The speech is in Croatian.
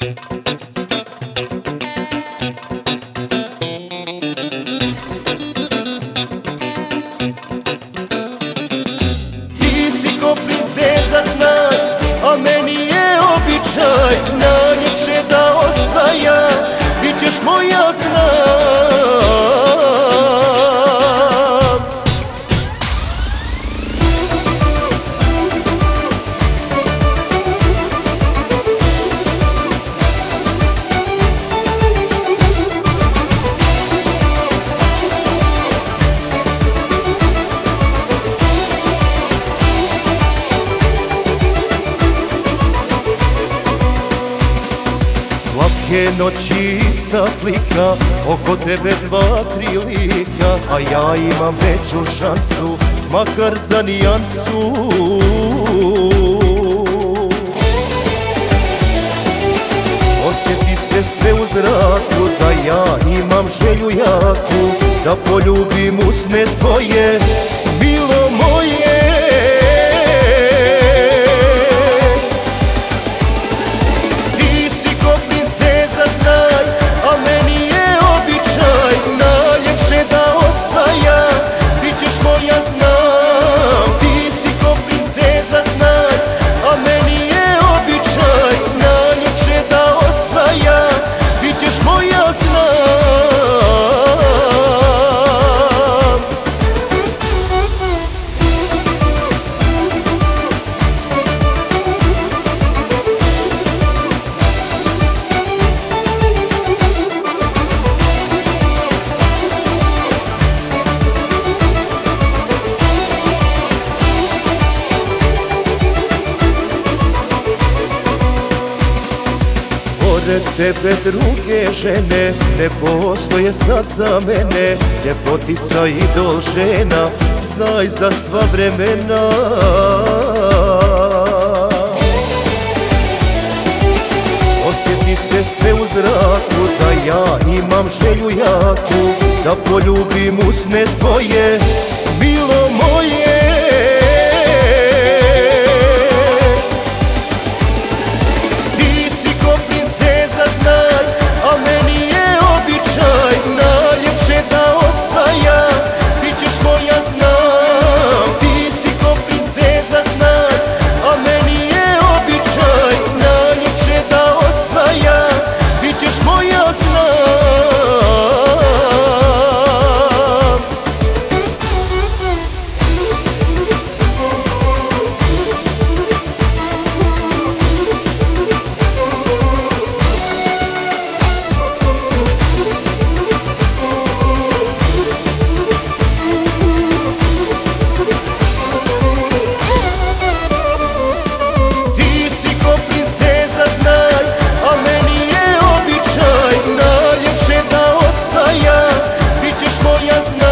Ti si ko princeza znaj, a meni je običaj najljepše da osvaja, bit ćeš moja znam. Svake noći ista slika, oko tebe dva, tri lika, a ja imam veću šansu, makar za nijansu. Osjeti se sve u zraku, da ja imam želju jaku, da poljubim usne tvoje, milo moje. Pored tebe druge žene ne postoje sad za mene, ljepotica idol žena, znaj za sva vremena. Osjeti se sve u zraku, da ja imam želju jaku, da poljubim usne tvoje, milo moje. Moja zna